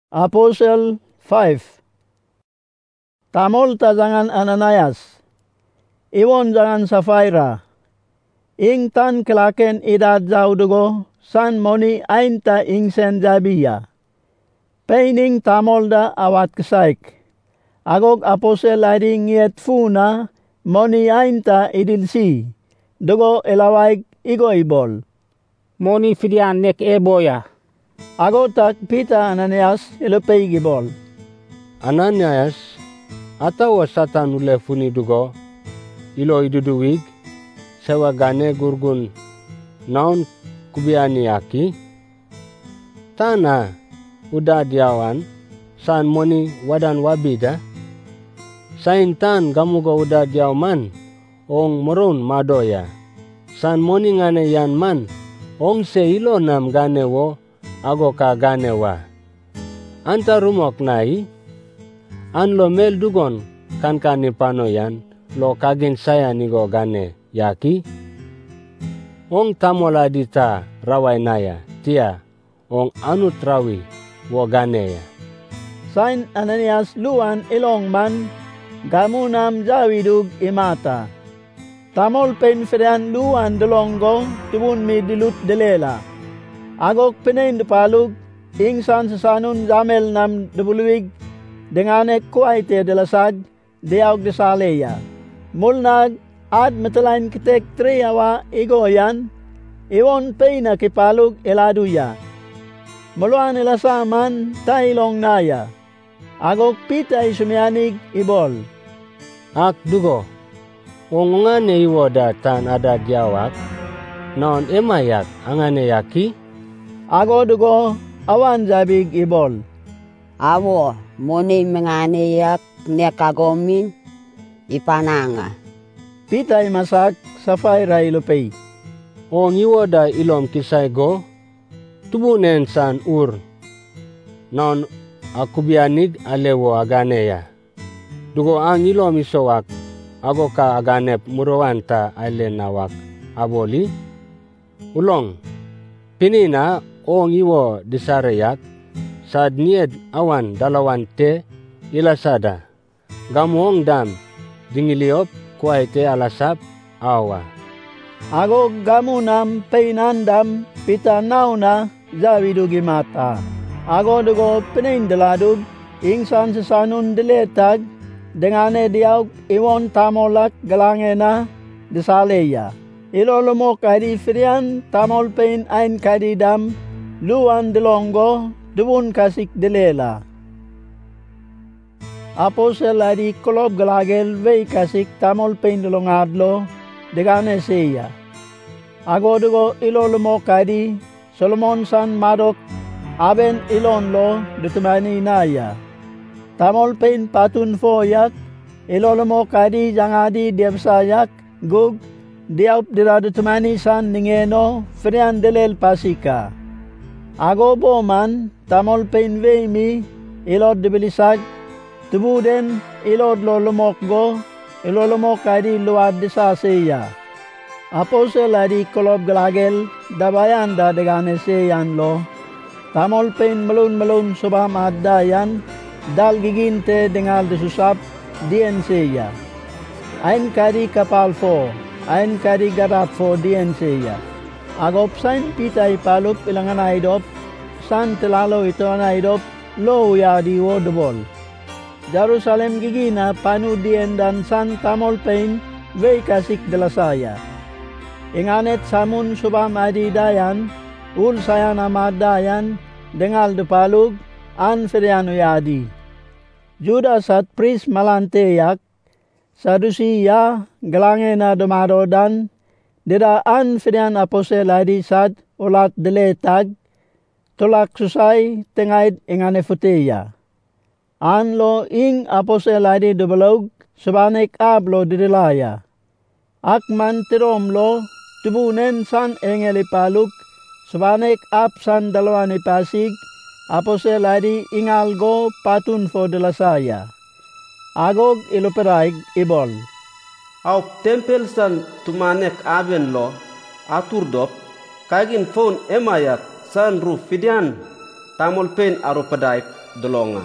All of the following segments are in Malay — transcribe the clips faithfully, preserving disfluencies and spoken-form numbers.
Apostle five. Tamol ta jangan Ananias, iwon jangan Sapphira, ing tan kelaken idad jaudugo san moni ainta ing sen jabia. Peining tamol da awat kesaik, agog apostle adi ngiet funa moni ainta idilsi, dugo elawaik igo ibol. Moni fidian nek eboya. Agotak pita Ananias ilupay gibol. Ananias, atawa satan ule funi dugo, ilo iduduwig, sewa gane gurgun naon kubiani aki. Tana uda diawan, san moni wadan wabida. Sain tan gamuga uda diawan, ong morun madoya. San moni ngane yan man, ong se ilo nam gane wo, ago ka gane wa. Anta rumok nai, an lo mel dugon kan ka ni panoyan, lo kagin saya nigo gane yaki. Ong tamola dita rawai naya, tia, ong anut rawi wo gane ya. Sain Ananias luan ilong man, gamunam jawidug imata. Tamol pen fedan luan delonggo, tubun mi dilut delela. Agok pinain depalug, ingsan sesanun jamel nam debuluig, dengane kuaite delasag, diaug desaleya. Mulnag, ad metelain ketek triawa igoyan, iwon peina kipalug eladuya. Muluan ilasaman tailong naya. Agok pita isumianig ibol. Ak dugo, ongongane iwo datan ada diawak, naon emayak angane yaki. Ago dugo awan jabig ibol. Awo moni menganiyak nekagomin ipananga. Pitay masak Sapphira ilupay. Ong iwo da ilom kisay go, tubunen san ur, naon akubianig alewo aganeya. Dugo ang ilom isowak, ago ka aganep murawanta alenawak aboli. Ulong, pinina ong iwo disareyak, sad nied awan dalawan te ilasada. Gamuong dam, dingiliop kuaite alasap awa. Agog gamunam peinandam pita nauna jawidugi mata. Ago dugo penindeladug, ingsan sesanun diletag, dengane diaug iwon tamolak galangena disaleya. Ilolomo kadi firian tamol pein ain kadi dam, luan delonggo, dubun kasik delela. Apostle adi kolob galagel vei kasik tamol pein delongadlo, degane seya. Ago dugo ilolomo kadi, Solomon san madok, aben ilonlo dutumani naya. Tamol pein patun foyak, ilolomo kadi jangadi diabsayak, gug, diaup diradutumani san ningeno, frian delel pasika. Ago boman, tamol pein veimi, ilod dibilisag, tubuden ilod lolomokgo, ilolomok adi luad disaseya. Apostle adi kolob galagel, dabayan da degane seyan lo, tamol pein melun-melun subam addayan, dal giginte dengal disusap, dien seya. Ain kadi kapal fo, ain kadi garat fo dien seya. Agop sain pitay palup ilangan aidop, san telalo ito anaidop, lo yadi wo debol. Jerusalem gigina panu dien dan san tamol pein, vei kasik delasaya. Inganet samun subam adi dayan, ul sayan amadayan, dengal depalug, an ferianu yadi. Judas at pris malanteyak, sadusiya galangena dumarodan, didaan ferian apostle adi sad ulat deletag, tulak susay tengaid ingane futeya. Anlo ing apostle adi dubalog, subanek ablo didilaya. Akman tiromlo, tubunen san engeli paluk, subanek ap san dalawani pasig, apostle adi ingalgo patun fo delasaya. Agog iluperaig ibol. Au tempel san tumanek aben lo, aturdop, kagin phone emayak san ruf fidian, tamolpen aro padaip dolonga.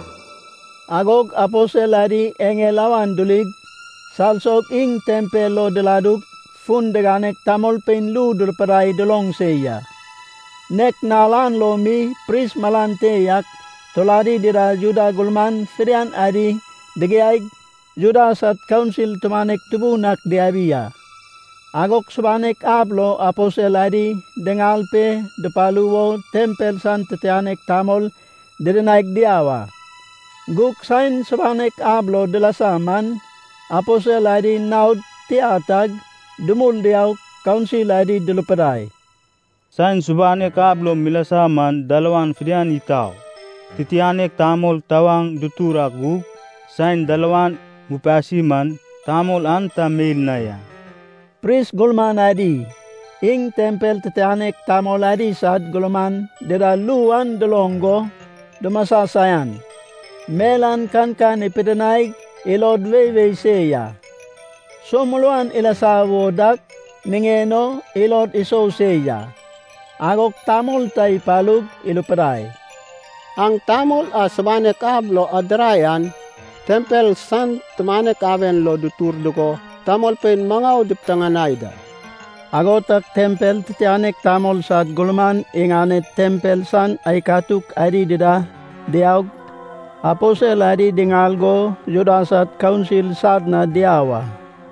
Agog apostel adi engelawan dulig, salsok ing tempelo deladuk, fun deganek tamolpen lu dul padai dolong seya. Nek nalan lomi pris malante yak, toladi dira juda gulman firian adi, degiaig juda sat council tumanek tubunak diabia. Agok subanek ablo apostel adi, dengalpe depaluwo tempel san tetianek tamol, direnaik diawa. Guk sain subanek ablo delasaman, apostel adi naud tiatag, dumul diaw council adi dulupadai. Sain subanek ablo milasaman dalawan firian itaw. Titianek tamol tawang dutura guk, sain dalawan mupasiman tamol anta mail naya. Pris gulman adi, ing tempel titianek tamol adi sad gulman dira luan delonggo dumasasayan. Melan kan kan ipidenaig ilod wewe seya. Sumuluan ilasawo dak mingeno ilod iso seya. Agok tamol tay palug ilupaday. Ang tamol a sabanek ablo adrayan, tempel san temanek aven lo duturduko, tamol pen mangaw diptanganayda. Agotak tempel titianek tamol sad gulman inganet tempel san ay katuk adi dida diaw. Apostel adi dingalgo judasat council sad na diawa.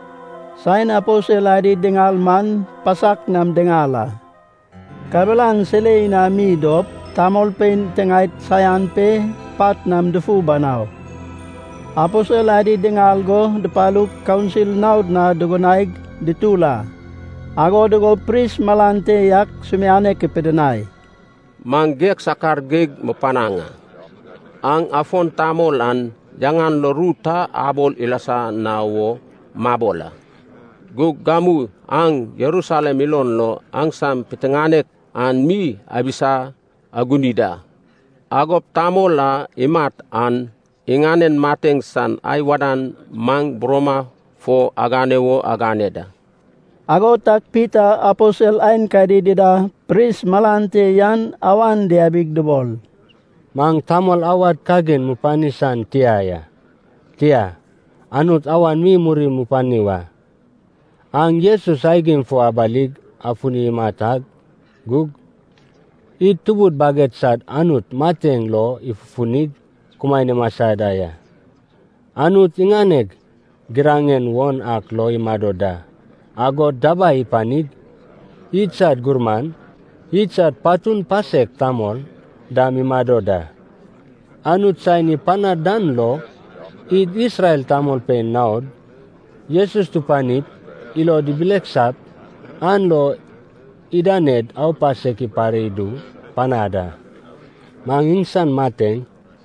Sain apostel adi dingalman pasak nam dingala. Kabelan silay na midop, tamol pen tengait sayan pe pat nam defu banaw. Apostel adi dingalgo depaluk council naud na dugunaig ditula. Ago dugo pris malante yak sumiane kepedenay. Manggek sakar geg mepananga. Ang afon tamolan jangan loruta abol ilasa nawo mabola. Gug gamu ang Yerusalem ilon lo ang sam petenganek an mi abisa agunida. Agop tamola imat an inganen mateng san ay wadan mang broma fo aganewo aganeda. Agotak pita apostel ain kadidida pris malante yan awan diabig debol. Mang tamol awad kagen mupanisan tiaya. Tia, anut awan mi muri mupaniwa. Ang Yesus aigin fo abalig afuni matag, gug, itubud baget sad anut mateng lo ifufunig kumay ni masadaya. Anut inganeg, girangen won ak lo imadoda. Ago daba ipanig, itsad gurman, itsad patun pasek tamol, dami madoda. Anut say ni panadan lo, id Israel tamol pen naod, Yesus tupanit, ilo dibileksap, an lo idaned au pasek iparidu, panada. Mangingsan mateng,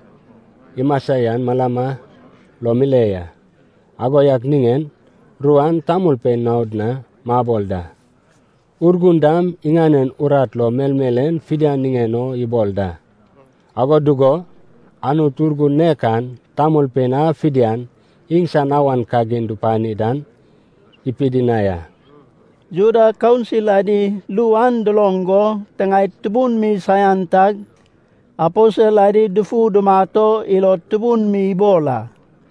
imasayan malama lo mileya. Agoyak ningen, ruan tamol pen naod na mabolda. Urgundam inganen urat lo melmelen fidian ningeno ibolda. Ago dugo, anu turgun nekan tamol pena fidian ingsan awan kagen dupani dan ipidinaya. Juda council adi luan dolonggo tengait tubun mi sayantag. Apostel adi dufu dumato ilot tubun mi bola.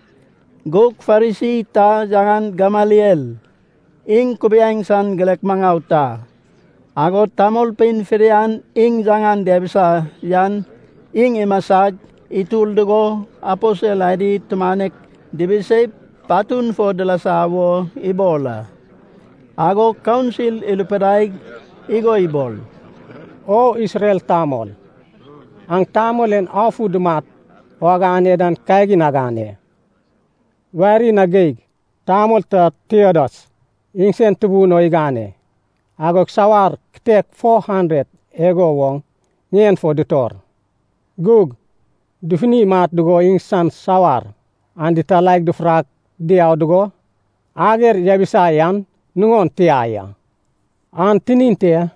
Gok farisi ta jangan Gamaliel. Ing kubiang san gelek mangauta. Agot tamol pen firian ing jangan debisa yan ing imasag itul dugo apostel adi tumanek dibisay patun fo delasawo ibola. Ago council ilupedaig igo ibol. O Israel tamol, ang tamolen afu dumat o agane dan kaigin agane. Wari nagig tamol ta Theodos, ingsen tubuno igane. Agok sawar ktek four hundred ego wong ngien fo dutor. Gug, dufini mat dugo ingsan sawar, andi talaik dufrak diaw dugo, ager yabisayan nungon tiaya. An tininte,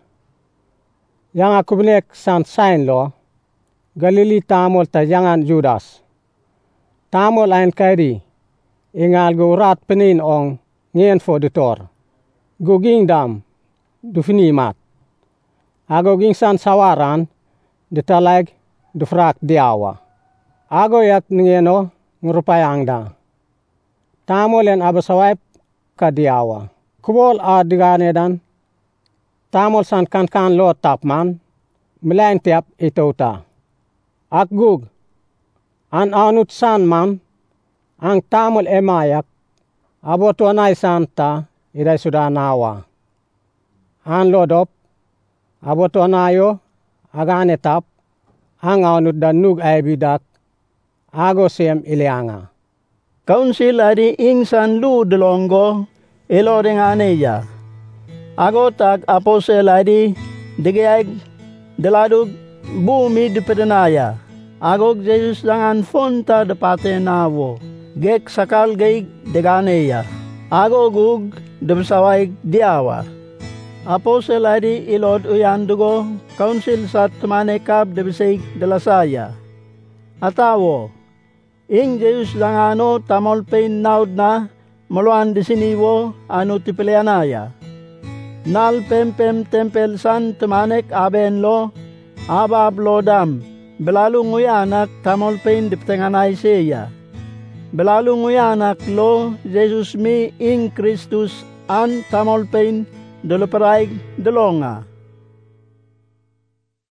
yang akubnek san sain lo, Galili tamol ta jangan Judas. Tamol ain kairi, ingal go rat penin ong ngien fo dutor. Guging dam, dufini mat. Agoging san sawaran, detalaik dufrak diawa. Ago yak ngeno ngurupayangda. Tamolen abasawaip ka diawa. Kubol a diganedan. Tamol san kan kan lo tapman. Milain tiap itota. Akgug. An anut san man. Ang tamol emayak. Abo tuanay santa. Iday sudah nawa. An lodop. Abo tuanayo. Agane tap. Ang anut dan nug ay bidak. Ago siyem ilianga. Kaunsil adi ingsan lu delonggo. Ilo ringaneya. Ago tag aposel adi. Digayag. Deladug bumi di pedenaya. Agog Jesus dangan fonta de pate nawo. Gek sakal gaig deganeya. Agogug de besawaig diawa. Aposel adi ilod uyandugo. Kaunsil sa tumanekab de besig de lasaya. Atawo. Ing Jesus dangano tamol pain naud na. Maluan di siniwo anu tipilianaya. Nal pem pem tempel san tumanek aben lo. Abab lo dam. Belalu nguyanak tamol pain diptenganay siya. Belalu nguyanak lo Jesus mi ing Kristus an tamol pain deluparaig delonga.